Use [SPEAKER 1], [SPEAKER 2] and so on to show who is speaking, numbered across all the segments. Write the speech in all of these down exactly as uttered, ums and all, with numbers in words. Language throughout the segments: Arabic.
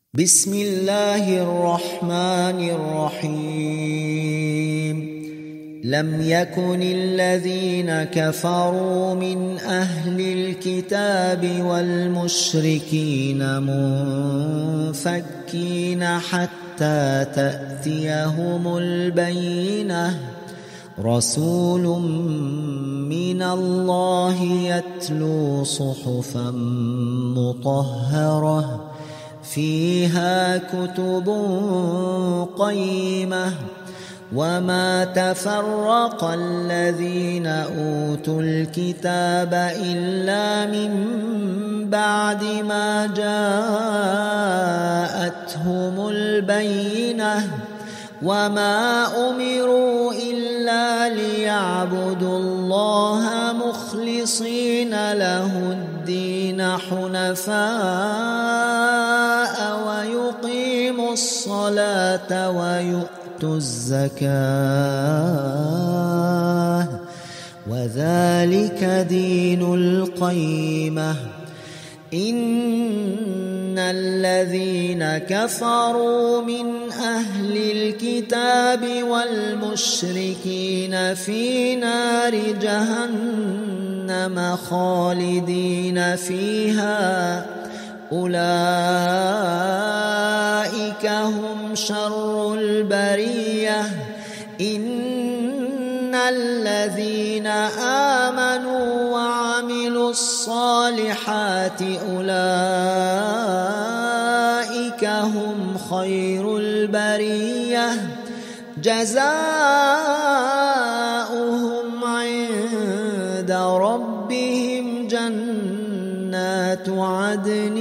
[SPEAKER 1] بسم الله الرحمن الرحيم لم يكن الذين كفروا من أهل الكتاب والمشركين منفكين حتى تأتيهم البينة رسول من الله يتلو صحفا مطهرة فيها كتب قيمة وما تفرق الذين أوتوا الكتاب إلا من بعد ما جاءتهم البينة وما أمروا إلا ليعبدوا الله مخلصين له الدين حنفاء ويقيموا الصلاة ويؤتوا الزكاة وذلك دين القيمة إن الذين كفروا من أهل الكتاب والمشركين في نار جهنم خالدين فيها أولئك هم شر البرية إن الذين آمنوا وعملوا الصالحات أولئك هم خير البرية جزاؤهم عند ربهم جنات عدن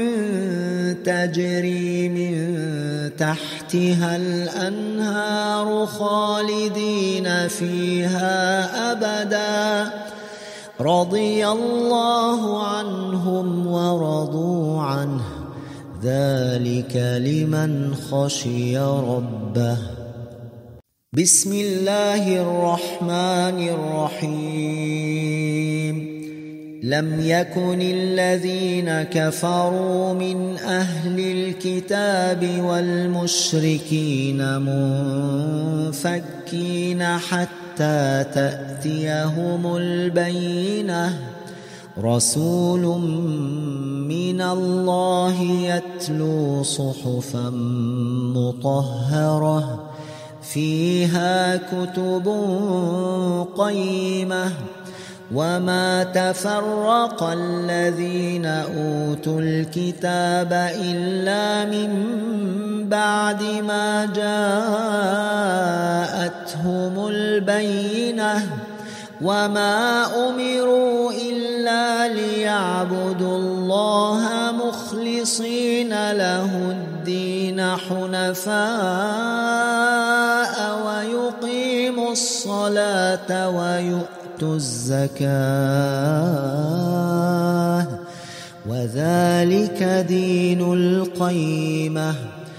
[SPEAKER 1] تجري من تحتها الأنهار خالدين فيها أبدا رضي الله عنهم ورضوا عنه ذلك لمن خشي ربه بسم الله الرحمن الرحيم لم يكن الذين كفروا من أهل الكتاب والمشركين منفكين حتى تأتيهم البينة رسول من الله يتلو صحفا مطهرة فيها كتب قيمة وما تفرق الذين أوتوا الكتاب إلا من بعد ما جاءتهم البينة وما أمروا إلا ليعبدوا الله مخلصين له الدين حنفاء ويقيموا الصلاة ويؤتوا الزكاة وذلك دين القيمة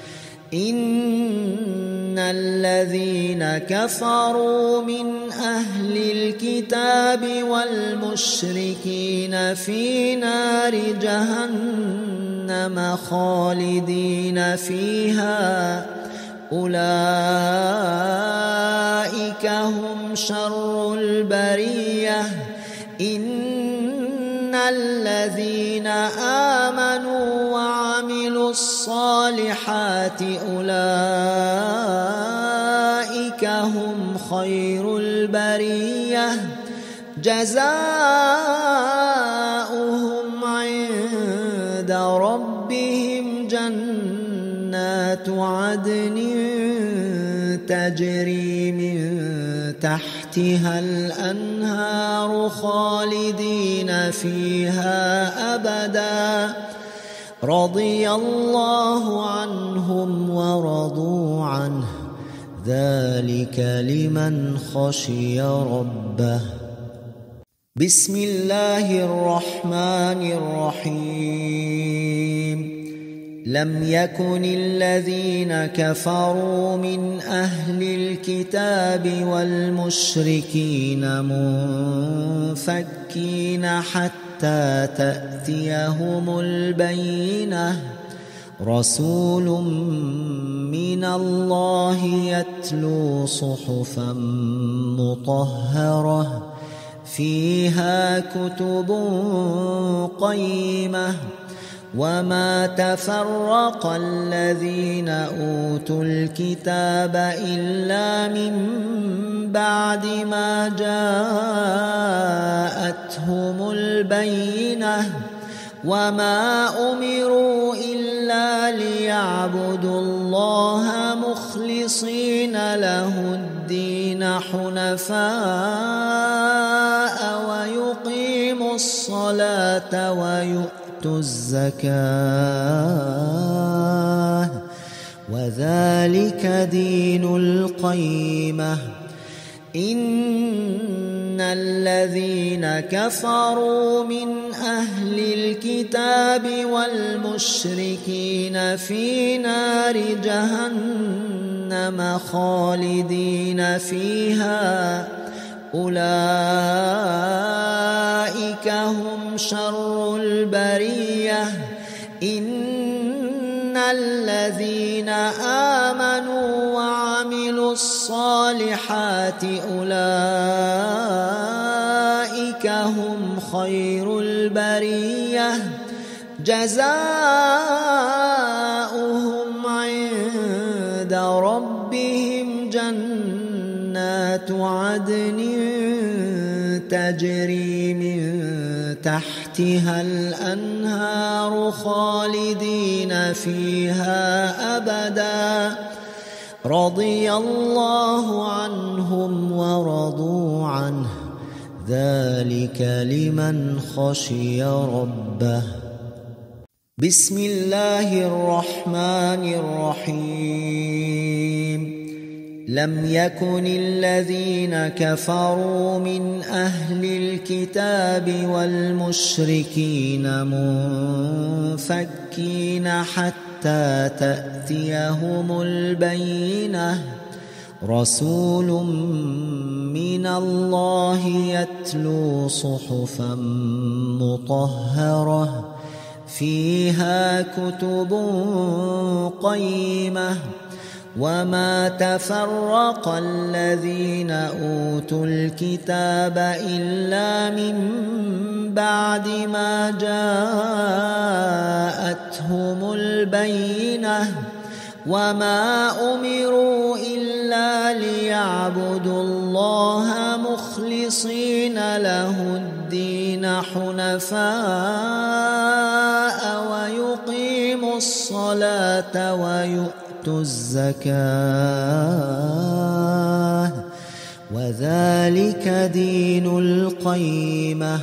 [SPEAKER 1] إن الذين كفروا من أهل الكتاب والمشركين في نار جهنم خالدين فيها أولئك هم شر البرية إن الذين آمنوا وعملوا الصالحات أولئك هم خير البرية جزاؤهم عند ربهم جنات عدن تجري من تحتها الأنهار خالدين فيها أبدا رضي الله عنهم ورضوا عنه ذلك لمن خشي ربه بسم الله الرحمن الرحيم لم يكن الذين كفروا من أهل الكتاب والمشركين منفكين حتى تأتيهم البينة رسول من الله يتلو صحفا مطهرة فيها كتب قيمة وما تفرق الذين أوتوا الكتاب إلا من بعد ما جاءتهم البينة وما أمروا إلا ليعبدوا الله مخلصين له الدين حنفاء ويقيموا الصلاة ويؤتوا الزكاة وذلك دين القيمة. إن الذين كفروا من أهل الكتاب والمشركين في نار جهنم خالدين فيها أولئك هم شر البرية. إن الذين آمنوا وعملوا الصالحات أولئك هم خير البرية جزاؤهم عند ربهم جنات عدن تجري من تحتها الأنهار خالدين فيها أبدا رضي الله عنهم ورضوا عنه ذلك لمن خشي ربه. بسم الله الرحمن الرحيم. لم يكن الذين كفروا من أهل الكتاب والمشركين منفكين حتى تأتيهم البينة رسول من الله يتلو صحفا مطهرة فيها كتب قيمة وما تفرق الذين أوتوا الكتاب إلا من بعد ما جاءتهم البينة وما أمروا إلا ليعبدوا الله مخلصين له الدين حنفاء ويقيموا الصلاة ويؤتوا الزكاة وذلك دين القيمة.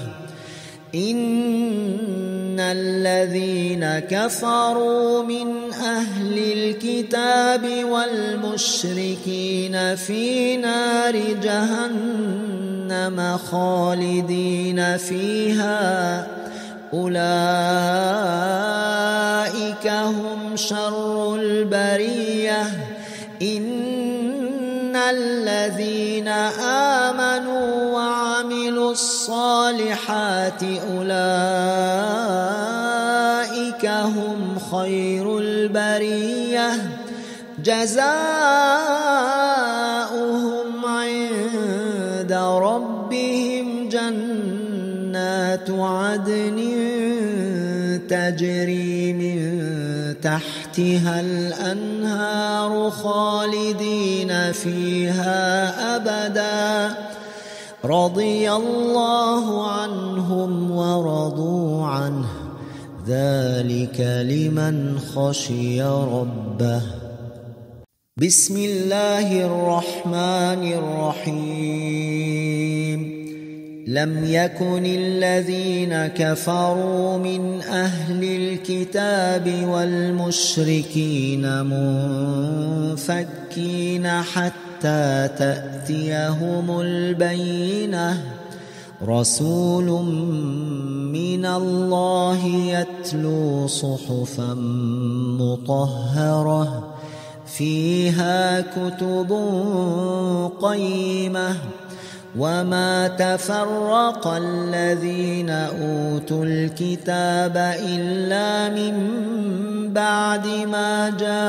[SPEAKER 1] إن الذين كفروا من أهل الكتاب والمشركين في نار جهنم خالدين فيها أولئك هم شر البرية. إن الذين آمنوا وعملوا الصالحات أولئك هم خير البرية جزاؤهم عند ربهم جنات عدن تجري من تحتها الأنهار خالدين فيها أبدا رضي الله عنهم ورضوا عنه ذلك لمن خشي ربه. بسم الله الرحمن الرحيم. لم يكن الذين كفروا من أهل الكتاب والمشركين منفكين حتى تأتيهم البينة رسول من الله يتلو صحفا مطهرة فيها كتب قيمة وما تفرق الذين أوتوا الكتاب إلا من بعد ما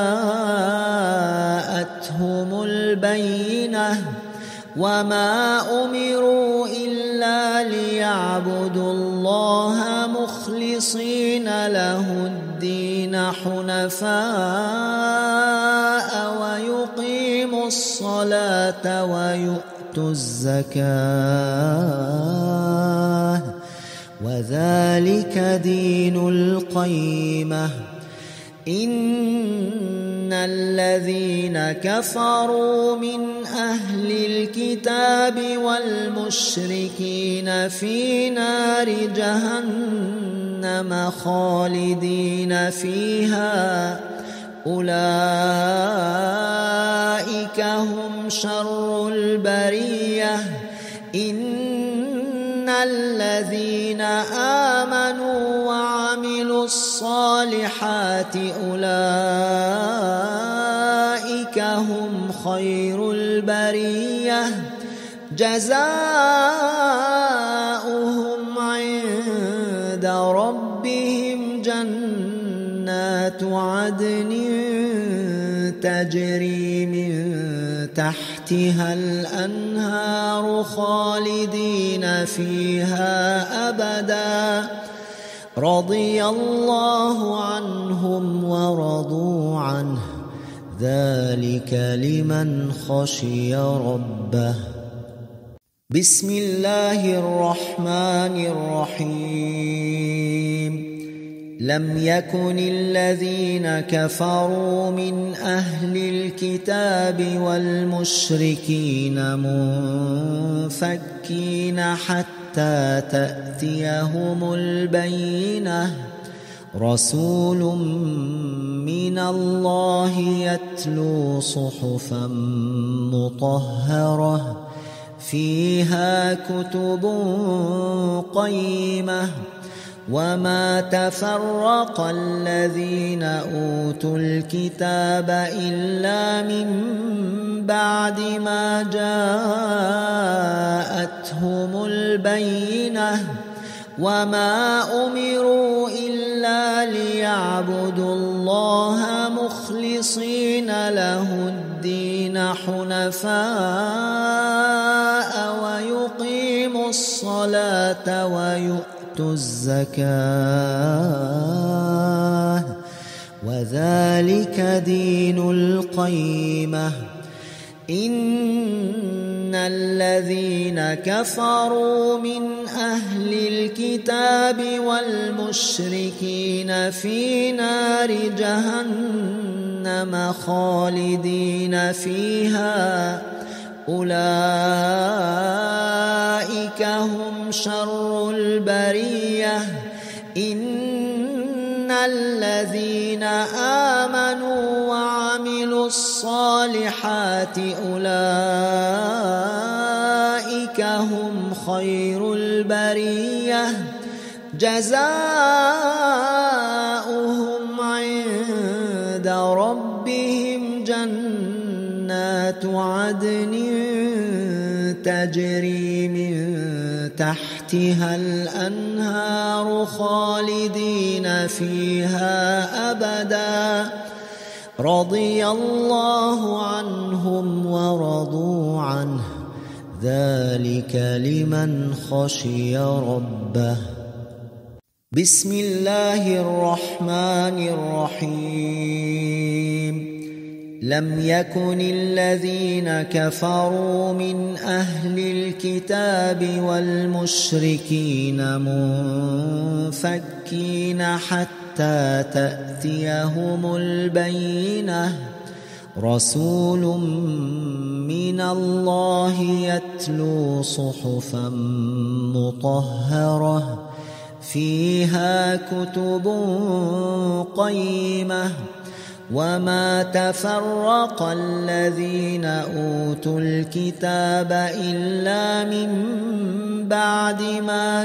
[SPEAKER 1] جاءتهم البينة وما أمروا إلا ليعبدوا الله مخلصين له الدين حنفاء ويقيموا الصلاة ويؤتوا الزكاة وذلك دين القيمة. إن الذين كفروا من أهل الكتاب والمشركين في نار جهنم خالدين فيها أولئك هم شر البرية. إن الذين آمنوا وعملوا الصالحات أولئك هم خير البرية جزاؤهم عند ربهم جنات عدن تجري من تحتها الأنهار خالدين فيها أبدا رضي الله عنهم ورضوا عنه ذلك لمن خشي ربه. بسم الله الرحمن الرحيم. لم يكن الذين كفروا من أهل الكتاب والمشركين منفكين حتى تأتيهم البينة رسول من الله يتلو صحفا مطهرة فيها كتب قيمة وما تفرق الذين أوتوا الكتاب إلا من بعد ما جاءتهم البينة وما أمروا إلا ليعبدوا الله مخلصين له الدين حنفاء ويقيموا الصلاة ويؤتوا الزكاة وذلك دين القيمة. إن الذين كفروا من أهل الكتاب والمشركين في نار جهنم خالدين فيها أولئك هم شر البرية. إن الذين آمنوا وعملوا الصالحات أولئك هم خير البرية جزاؤهم عند ربهم جنات عدن تجري من تحتها الأنهار خالدين فيها أبدا رضي الله عنهم ورضوا عنه ذلك لمن خشي ربه. بسم الله الرحمن الرحيم. لم يكن الذين كفروا من أهل الكتاب والمشركين منفكين حتى تأتيهم البينة رسول من الله يتلو صحفا مطهرة فيها كتب قيمة وما تفرق الذين أوتوا الكتاب إلا من بعد ما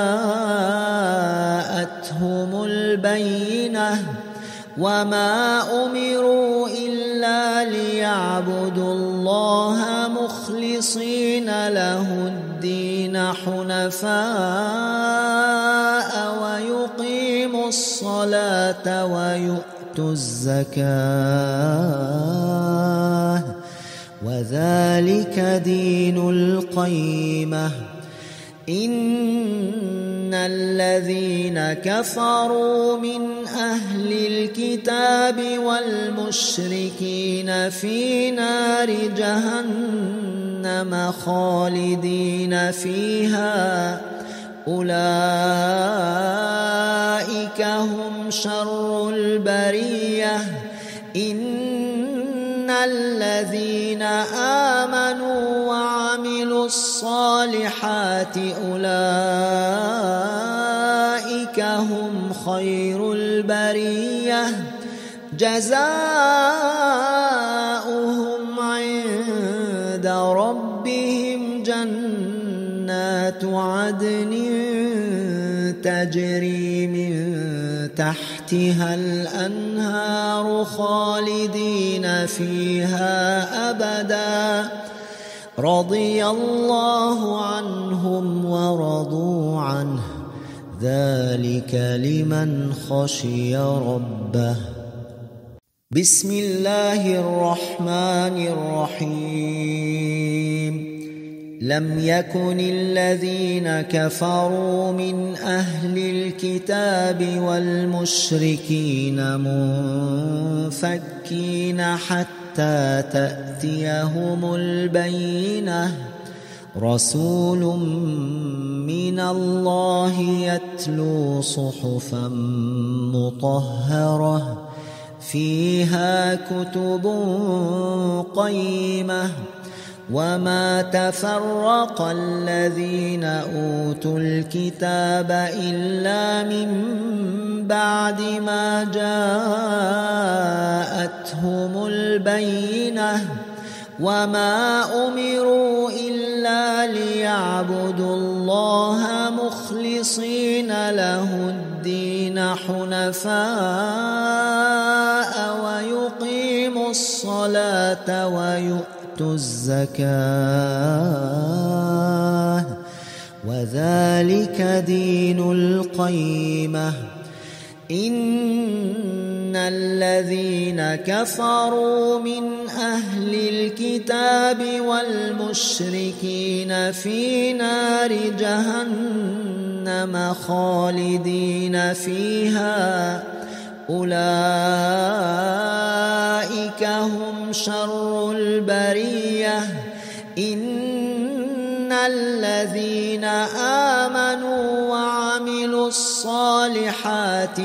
[SPEAKER 1] جاءتهم البينة وما أمروا إلا ليعبدوا الله مخلصين له الدين حنفاء ويقيموا الصلاة ويؤتوا الزكاة وذلك دين القيمة. إن الذين كفروا من أهل الكتاب والمشركين في نار جهنم خالدين فيها أولئك هم شر البرية. إن الذين آمنوا وعملوا الصالحات أولئك هم خير البرية جزاؤهم عند ربهم جنات عدن تجري من تحتها الأنهار خالدين فيها أبدا رضي الله عنهم ورضوا عنه ذلك لمن خشي ربه. بسم الله الرحمن الرحيم. لم يكن الذين كفروا من أهل الكتاب والمشركين منفكين حتى تأتيهم البينة رسول من الله يتلو صحفا مطهرة فيها كتب قيمة وما تفرق الذين أوتوا الكتاب إلا من بعد ما جاءتهم البينة وما أمروا إلا ليعبدوا الله مخلصين له الدين حنفاء ويقيموا الصلاة ويؤتوا الزكاة وذلك دين القيمة. إن الذين كفروا من أهل الكتاب والمشركين في نار جهنم خالدين فيها أولئك هم شر البرية. إن الذين آمنوا وعملوا الصالحات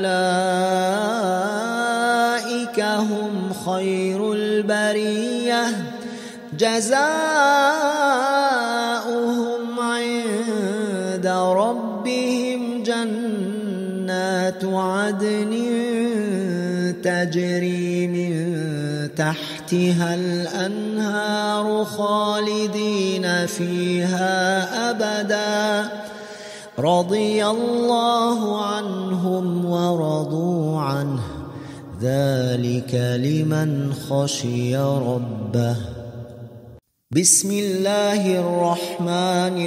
[SPEAKER 1] أولئك هم خير البرية جزاؤهم عند ربهم جنات عدن تجري من تحتها الأنهار خالدين فيها أبدا رضي الله عنهم ورضوا عنه ذلك لمن خشي ربه. بسم الله الرحمن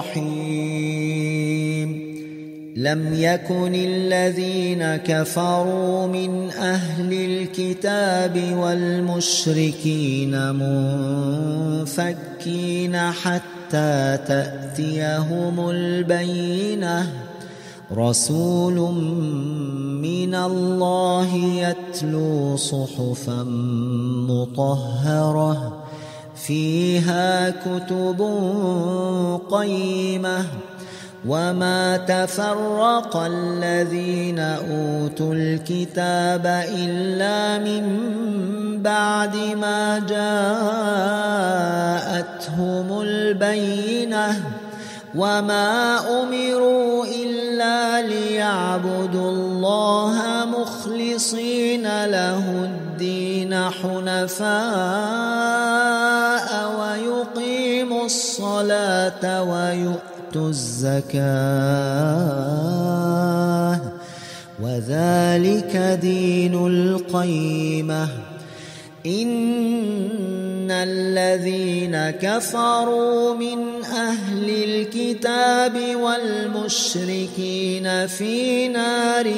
[SPEAKER 1] الرحيم. لم يكن الذين كفروا من أهل الكتاب والمشركين منفكين حتى تأتيهم البينة رسول من الله يتلو صحفا مطهرة فيها كتب قيمة وما تفرق الذين أوتوا الكتاب إلا من بعد ما جاءتهم البينة وما أمروا إلا ليعبدوا الله مخلصين له الدين حنفاء ويقيموا الصلاة ويؤتوا الزكاة وذلك دين القيمة. إن الذين كفروا من أهل الكتاب والمشركين في نار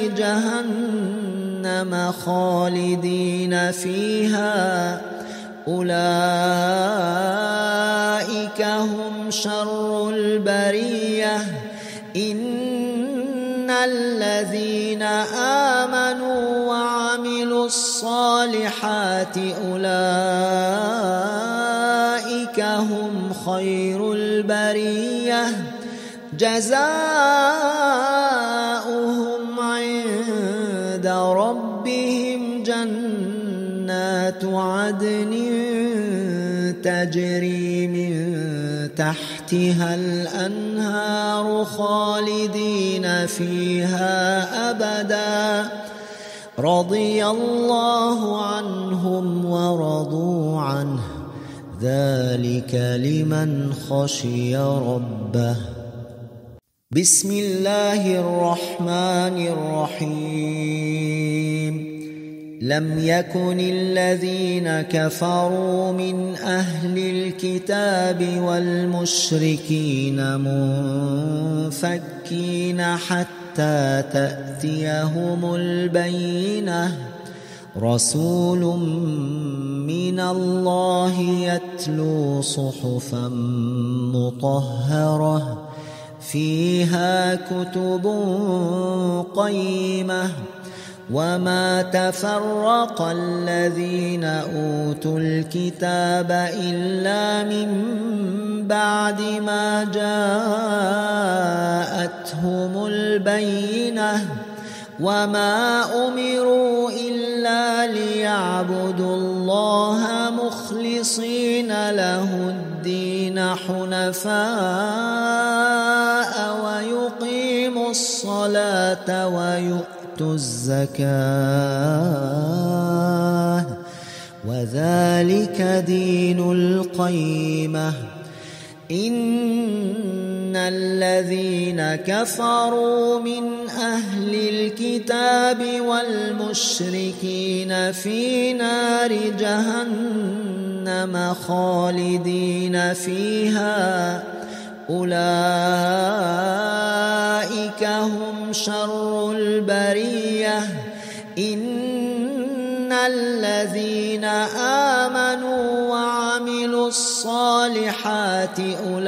[SPEAKER 1] جهنم خالدين فيها أولئك هم شر البرية إن الذين آمنوا وعملوا الصالحات أولئك هم خير البرية جزاؤهم عند ربهم جنات عدن تجري من تحتها الأنهار خالدين فيها أبدا رضي الله عنهم ورضوا عنه ذلك لمن خشي ربه. بسم الله الرحمن الرحيم. لم يكن الذين كفروا من أهل الكتاب والمشركين منفكين حتى تأتيهم البينة رسول من الله يتلو صحفا مطهرة فيها كتب قيمة وما تفرق الذين أوتوا الكتاب إلا من بعد ما جاءتهم البينة وما أمروا إلا ليعبدوا الله مخلصين له الدين حنفاء ويقيموا الصلاة ويؤتوا الزكاة وذلك دين القيمة. إن الذين كفروا من أهل الكتاب والمشركين في نار جهنم خالدين فيها أولئك هم شر البرية إن الذين آمنوا وعملوا الصالحات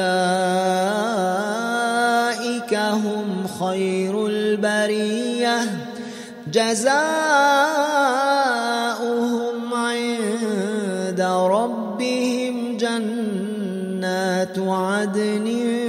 [SPEAKER 1] أولئك هم خير البرية جزاؤهم عند ربهم جنات عدن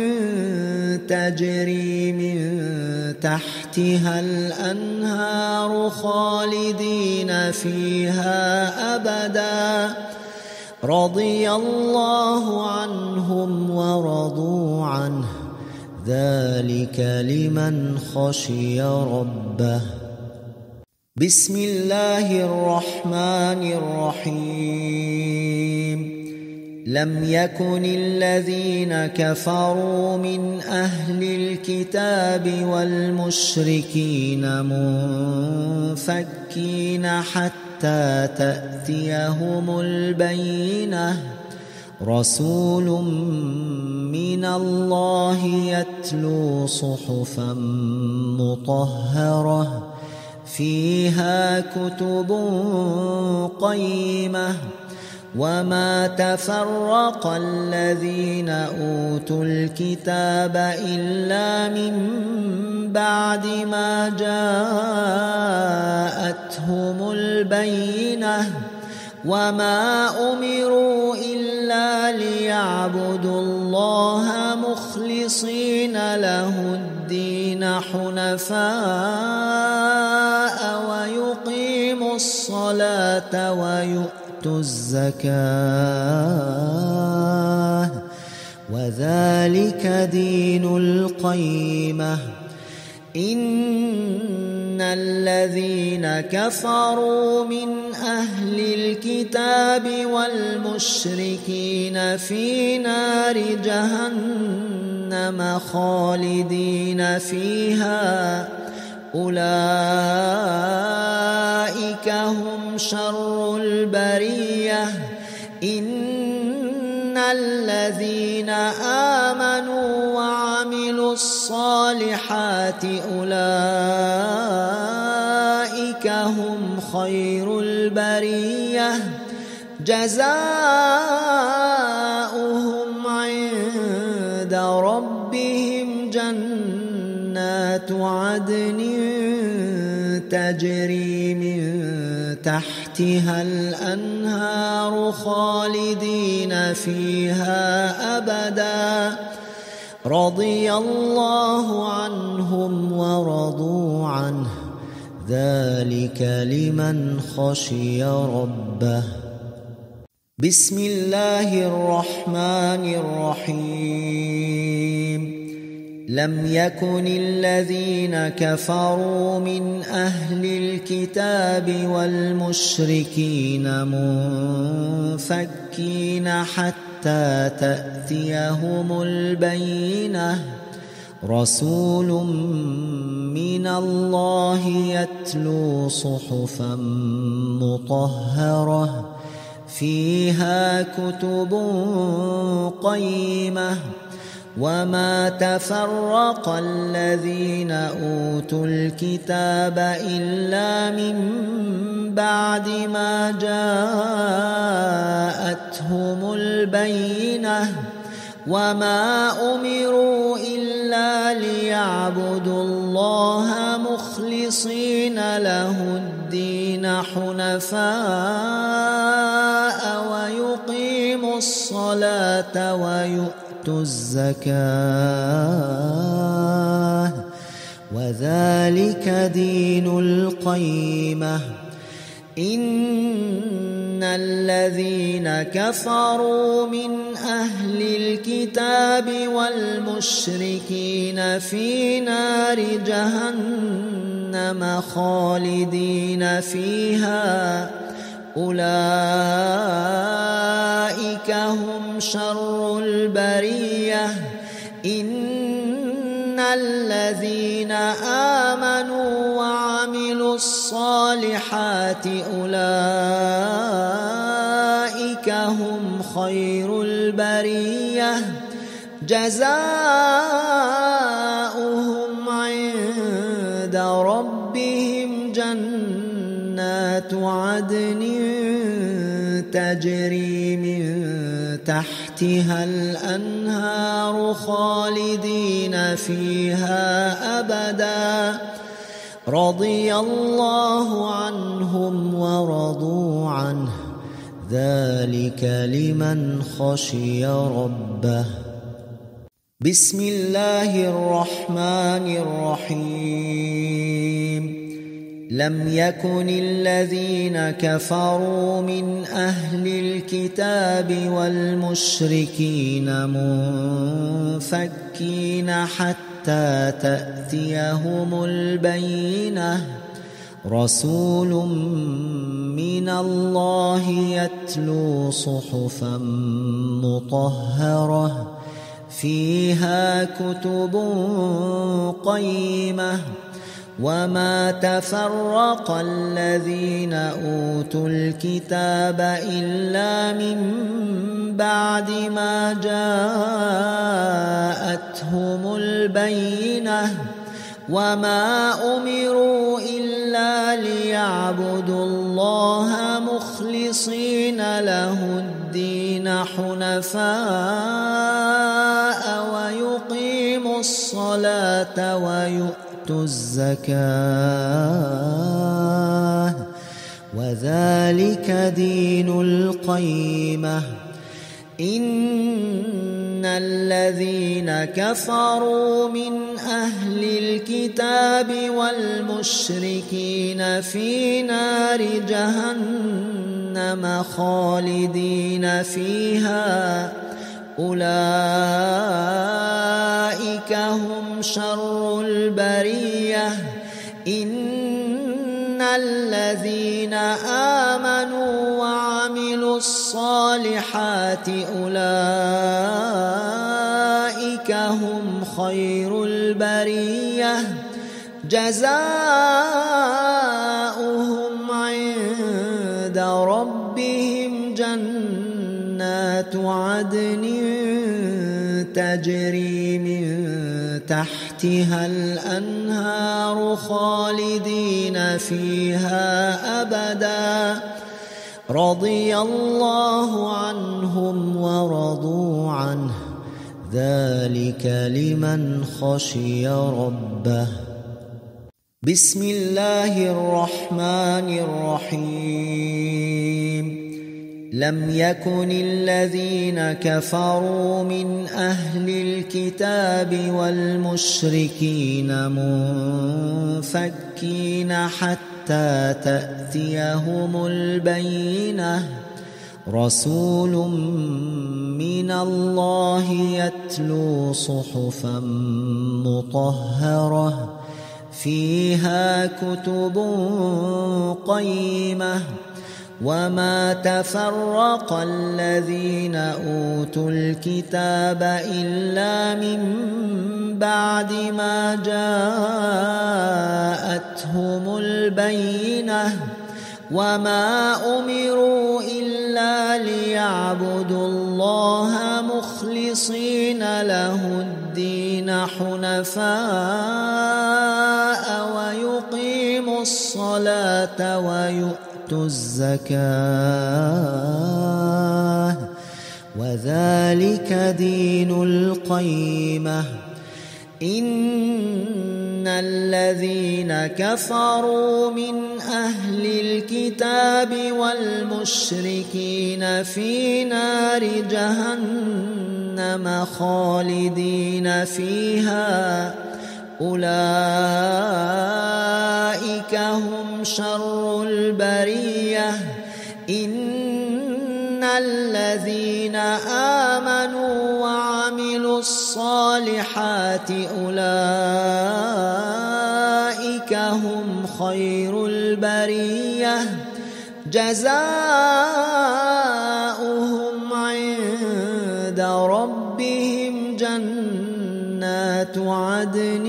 [SPEAKER 1] تجري من تحتها الأنهار خالدين فيها أبدا رضي الله عنهم ورضوا عنه ذلك لمن خشي ربه. بسم الله الرحمن الرحيم. لم يكن الذين كفروا من أهل الكتاب والمشركين منفكين حتى تأتيهم البينة رسول من الله يتلو صحفا مطهرة فيها كتب قيمة وما تفرق الذين أوتوا الكتاب إلا من بعد ما جاءتهم البينة وما أمروا إلا ليعبدوا الله مخلصين له الدين حنفاء ويقيموا الصلاة ويؤتوا الزكاة وذلك دين القيمة. إن الذين كفروا من أهل الكتاب والمشركين في نار جهنم خالدين فيها أولئك أولئك هم شر البرية إن الذين آمنوا وعملوا الصالحات أولئك هم خير البرية جزاؤهم عند ربهم جنات عدن تجري من تحتها الأنهار خالدين فيها أبدا رضي الله عنهم ورضوا عنه ذلك لمن خشي ربه. بسم الله الرحمن الرحيم. لم يكن الذين كفروا من أهل الكتاب والمشركين منفكين حتى تأتيهم البينة رسول من الله يتلو صحفا مطهرة فيها كتب قيمة وما تفرق الذين أوتوا الكتاب إلا من بعد ما جاءتهم البينة وما أمروا إلا ليعبدوا الله مخلصين له الدين حنفاء ويقيموا الصلاة ويؤتوا الزكاة وذلك دين القيمة. إن الذين كفروا من أهل الكتاب والمشركين في نار جهنم خالدين فيها أولئك هم شر البرية إن الذين آمنوا وعملوا الصالحات أولئك هم خير البرية جزاؤهم عند ربهم جنات عدن تجري من تحتها الأنهار خالدين فيها أبدا رضي الله عنهم ورضوا عنه ذلك لمن خشي ربه. بسم الله الرحمن الرحيم. لم يكن الذين كفروا من أهل الكتاب والمشركين منفكين حتى تأتيهم البينة رسول من الله يتلو صحفا مطهرة فيها كتب قيمة وما تفرق الذين أوتوا الكتاب إلا من بعد ما جاءتهم البينة وما أمروا إلا ليعبدوا الله مخلصين له الدين حنفاء ويقيموا الصلاة ويؤتوا الزكاة وذلك دين القيمة. إن الذين كفروا من أهل الكتاب والمشركين في نار جهنم خالدين فيها أولئك هم شر البرية إن الذين آمنوا وعملوا الصالحات أولئك هم خير البرية جزاؤهم عند ربهم جنات عدن تجري من تحتها الأنهار خالدين فيها أبدا رضي الله عنهم ورضوا عنه ذلك لمن خشي ربه. بسم الله الرحمن الرحيم. لم يكن الذين كفروا من أهل الكتاب والمشركين منفكين حتى تأتيهم البينة رسول من الله يتلو صحفا مطهرة فيها كتب قيمة وما تفرق الذين أوتوا الكتاب إلا من بعد ما جاءتهم البينة وما أمروا إلا ليعبدوا الله مخلصين له الدين حنفاء ويقيموا الصلاة ويؤتوا الزكاة وذلك دين القيمة. إن الذين كفروا من أهل الكتاب والمشركين في نار جهنم خالدين فيها أولئك هم شر البرية. إن الذين آمنوا وعملوا الصالحات أولئك هم خير البرية جزاؤهم عند ربهم جنات عدن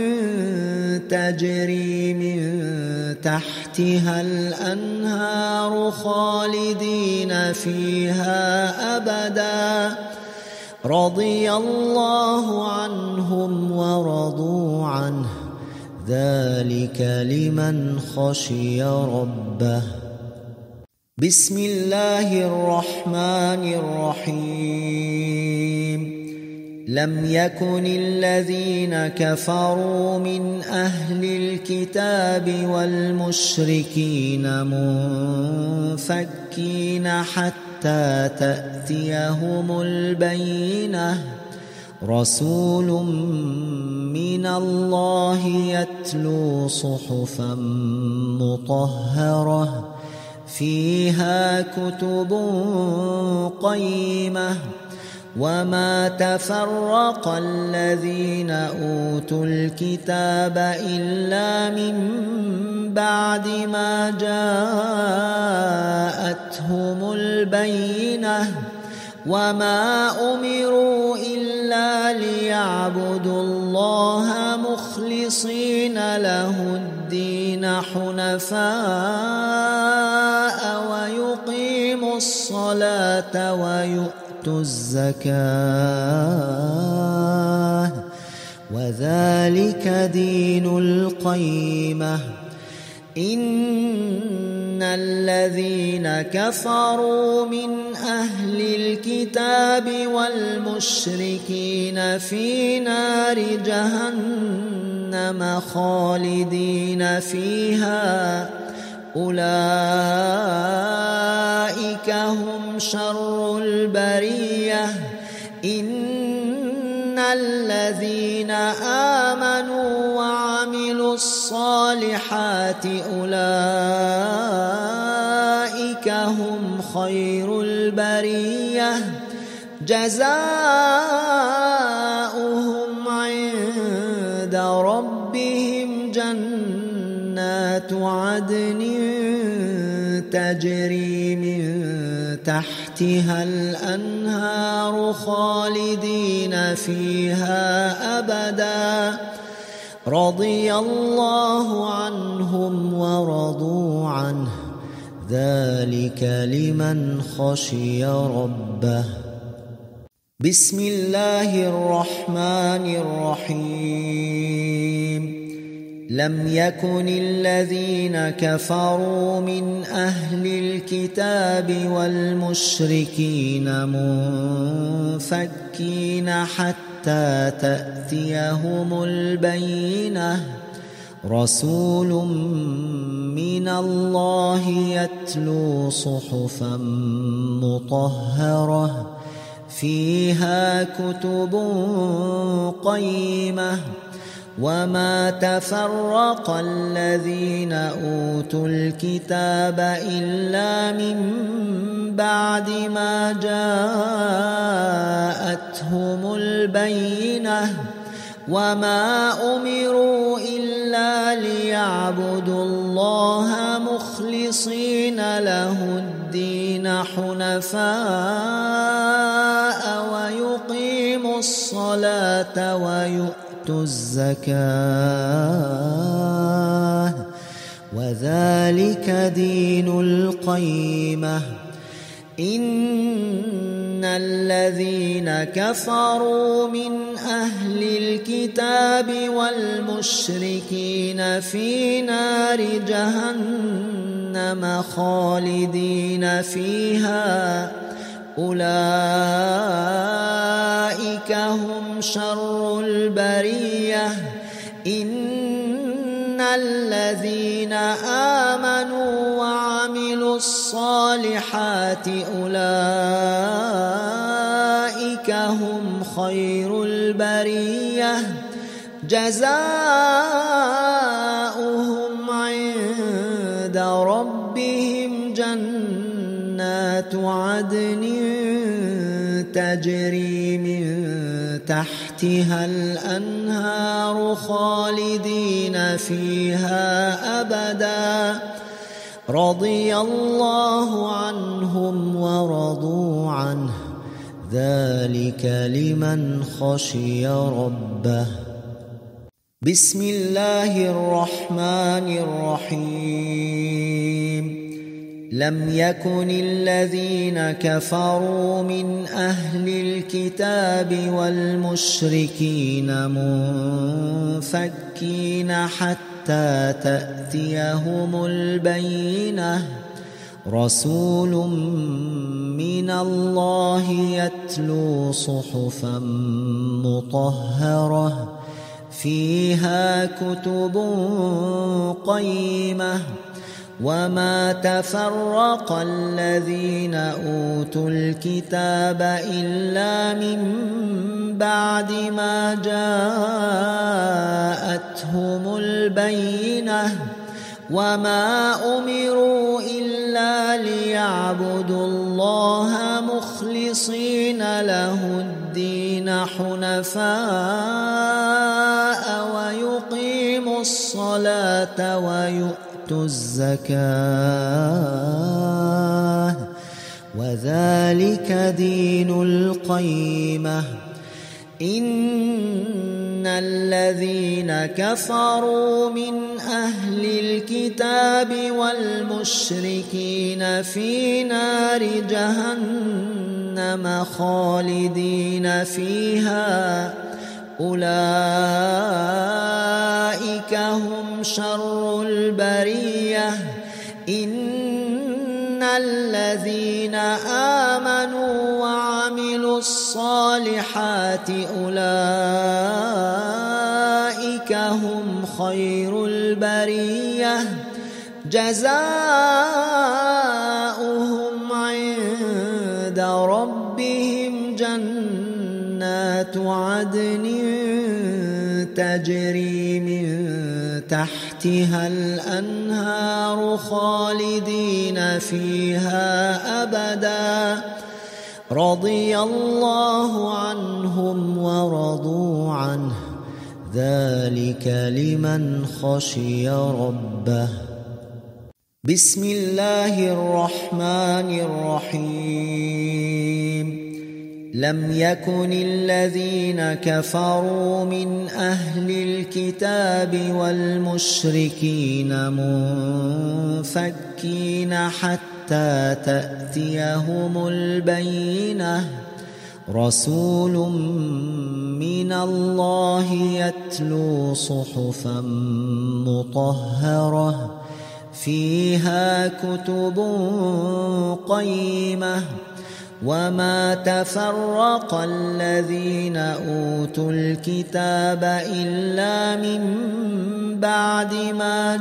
[SPEAKER 1] تجري من تحتها الأنهار خالدين فيها أبدا رضي الله عنهم ورضوا عنه ذلك لمن خشي ربه. بسم الله الرحمن الرحيم. لم يكن الذين كفروا من أهل الكتاب والمشركين منفكين حتى تأتيهم البينة رسول من الله يتلو صحفا مطهرة فيها كتب قيمة وما تفرق الذين أوتوا الكتاب إلا من بعد ما جاءتهم البينة وما أمروا إلا ليعبدوا الله مخلصين له الدين حنفاء ويقيموا الصلاة ويؤتوا الزكاة وذلك دين القيمة. إن الذين كفروا من أهل الكتاب والمشركين في نار جهنم خالدين فيها أولئك هم شر البرية. إن الذين آمنوا وعملوا الصالحات أولئك هم خير البرية جزاؤهم عند ربهم جنات عدن تجري من تحتها الأنهار خالدين فيها أبدا رضي الله عنهم ورضوا عنه ذلك لمن خشي ربه. بسم الله الرحمن الرحيم. لم يكن الذين كفروا من أهل الكتاب والمشركين منفكين حتى تأتيهم البينة، رسول من الله يتلو صحفا مطهرة فيها كتب قيمة، وما تفرق الذين أوتوا الكتاب إلا من بعد ما جاءتهم البينة، وما أمروا إلا ليعبدوا الله مخلصين له الدين حنفاء ويقيموا الصلاة ويؤتوا الزكاة، وذلك دين القيمة. إن الذين كفروا من أهل الكتاب والمشركين في نار جهنم خالدين فيها، أولئك هم شر البرية. إن الذين آمنوا وعملوا الصالحات أولئك هم خير البرية، جزاؤهم عند ربهم جنات عدن تجري من تحتها الأنهار خالدين فيها أبدا، رضي الله عنهم ورضوا عنه، ذلك لمن خشي ربه. بسم الله الرحمن الرحيم. لم يكن الذين كفروا من أهل الكتاب والمشركين منفكين حتى تأتيهم البينة، رسول من الله يتلو صحفا مطهرة فيها كتب قيمة، وما تفرق الذين أوتوا الكتاب إلا من بعد ما جاءتهم البينة، وما أمروا إلا ليعبدوا الله مخلصين له الدين حنفاء ويقيموا الصلاة ويؤتوا الزكاة، وذلك دين القيمة. إن الذين كفروا من أهل الكتاب والمشركين في نار جهنم خالدين فيها، أولئك هم شر البرية. إن الذين آمنوا وعملوا الصالحات أولئك هم خير البرية، جزاؤهم عند ربهم جنات عدن تجري من تحتها الأنهار خالدين فيها أبدا، رضي الله عنهم ورضوا عنه، ذلك لمن خشي ربه. بسم الله الرحمن الرحيم. لم يكن الذين كفروا من أهل الكتاب والمشركين منفكين حتى تأتيهم البينة رسول من الله يتلو صحفا مطهرة فيها كتب قيمة وما تفرق الذين أوتوا الكتاب إلا من بعد ما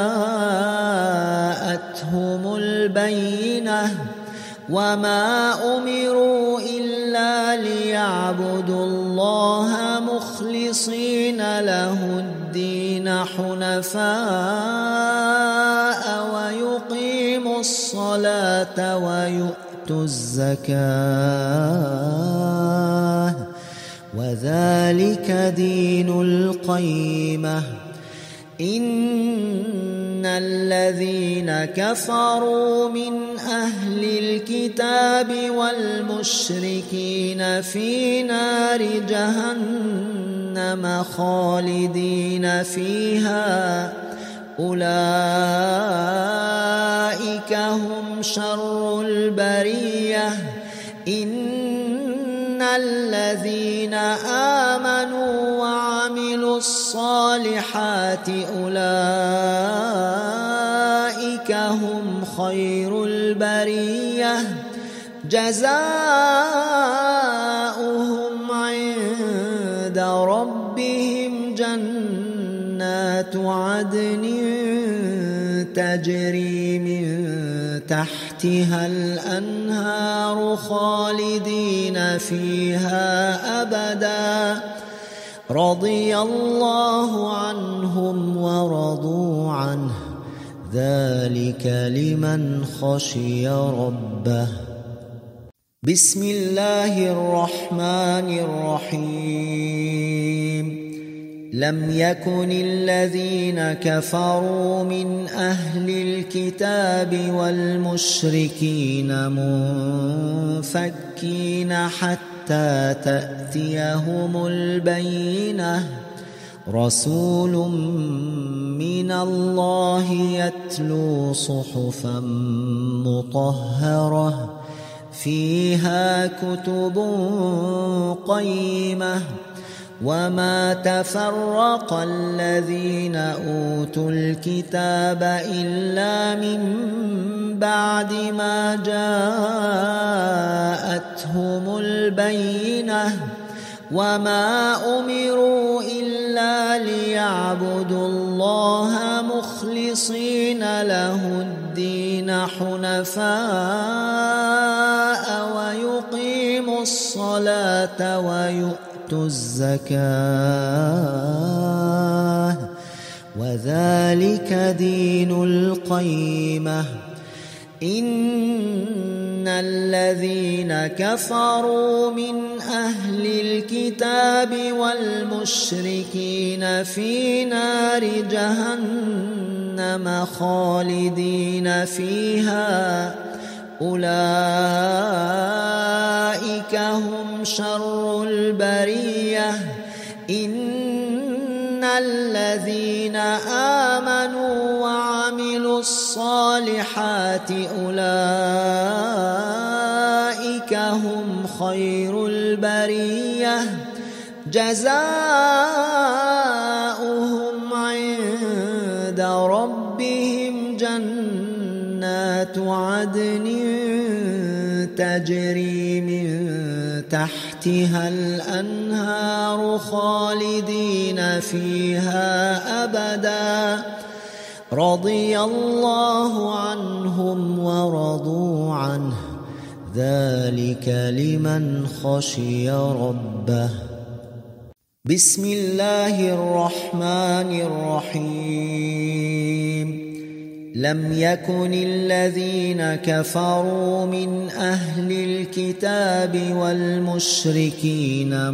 [SPEAKER 1] جاءتهم البينة وما أمروا إلا ليعبدوا الله مخلصين له الدين حنفاء ويقيموا الصلاة ويؤتوا الزكاة وذلك دين القيمة. إن الذين كفروا من أهل الكتاب والمشركين في نار جهنم خالدين فيها أولئك هم شر البرية. إن الذين آمنوا وعملوا الصالحات أولئك هم خير البرية جزاؤهم عند ربهم جنات عدن تجري من تحتها الأنهار خالدين فيها أبدا رضي الله عنهم ورضوا عنه ذلك لمن خشي ربه. بسم الله الرحمن الرحيم. لم يكن الذين كفروا من أهل الكتاب والمشركين منفكين حتى تأتيهم البينة رسول من الله يتلو صحفا مطهرة فيها كتب قيمة وما تفرق الذين أوتوا الكتاب إلا من بعد ما جاءتهم البينة وما أمروا إلا ليعبدوا الله مخلصين له الدين حنفاء ويقيموا الصلاة ويؤتوا الزكاة وذلك دين القيمة. إن الذين كفروا من أهل الكتاب والمشركين في نار جهنم خالدين فيها أولئك هم شر البرية. إن الذين آمنوا وعملوا الصالحات أولئك هم خير البرية جزاؤهم عند ربهم جنات عدن تجري من تحتها الأنهار خالدين فيها أبدا رضي الله عنهم ورضوا عنه ذلك لمن خشي ربه. بسم الله الرحمن الرحيم. لم يكن الذين كفروا من أهل الكتاب والمشركين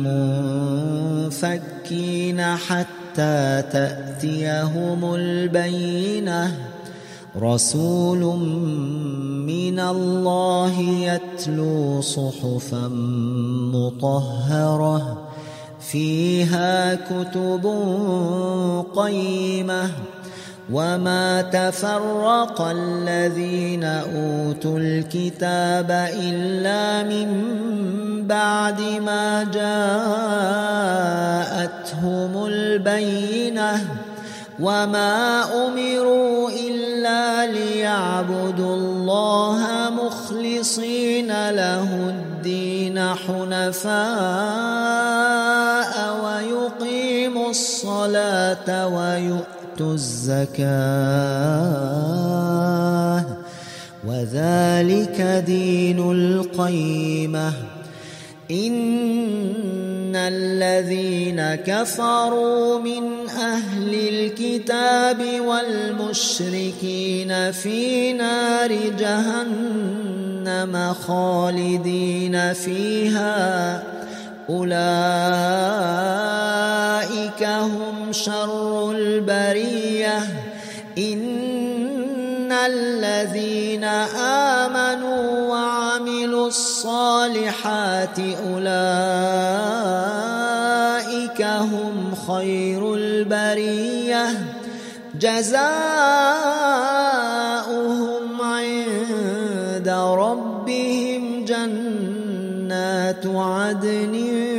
[SPEAKER 1] منفكين حتى تأتيهم البينة رسول من الله يتلو صحفا مطهرة فيها كتب قيمة وما تفرق الذين أوتوا الكتاب إلا من بعد ما جاءتهم البينة وما أمروا إلا ليعبدوا الله مخلصين له الدين حنفاء ويقيموا الصلاة ويؤتوا الزكاة وذلك دين القيمة. إن الذين كفروا من أهل الكتاب والمشركين في نار جهنم خالدين فيها أولئك هم شر البرية. إن الذين آمنوا وعملوا الصالحات أولئك هم خير البرية جزاؤهم عند ربهم جنات عدن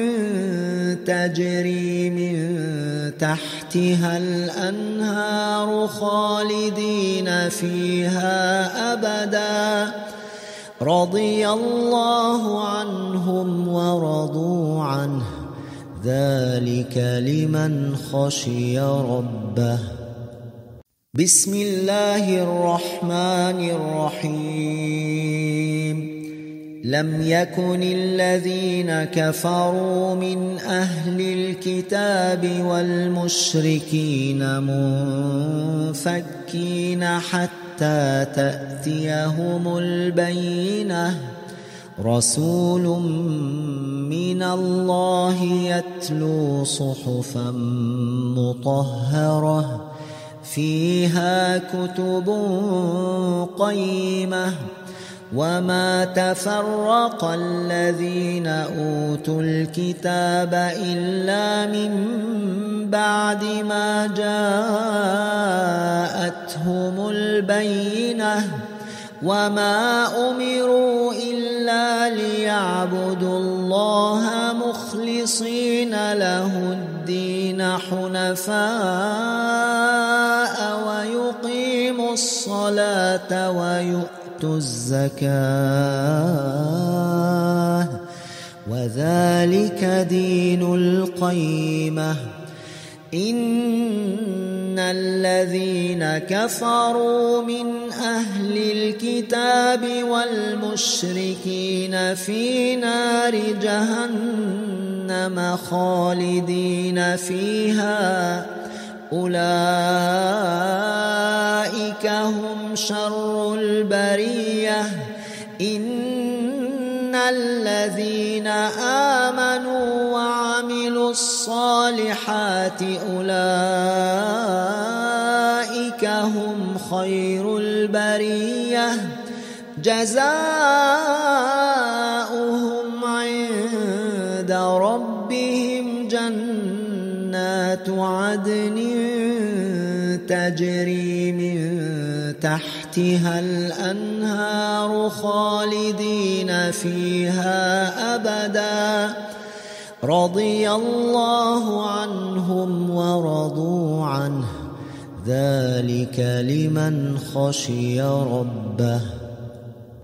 [SPEAKER 1] تجري من تحتها الأنهار خالدين فيها أبدا رضي الله عنهم ورضوا عنه ذلك لمن خشي ربه. بسم الله الرحمن الرحيم. لم يكن الذين كفروا من أهل الكتاب والمشركين منفكين حتى تأتيهم البينة رسول من الله يتلو صحفا مطهرة فيها كتب قيمة وما تفرق الذين أوتوا الكتاب إلا من بعد ما جاءتهم البينة وما أمروا إلا ليعبدوا الله مخلصين له الدين حنفاء ويقيموا الصلاة ويؤتوا الزكاة وذلك دين القيمة. إن الذين كفروا من أهل الكتاب والمشركين في نار جهنم خالدين فيها أولئك هم شر البرية. إن الذين آمنوا وعملوا الصالحات أولئك هم خير البرية جزاؤهم عند ربهم جنات عدن تجري من تحتها الأنهار خالدين فيها أبدا رضي الله عنهم ورضوا عنه ذلك لمن خشي ربه.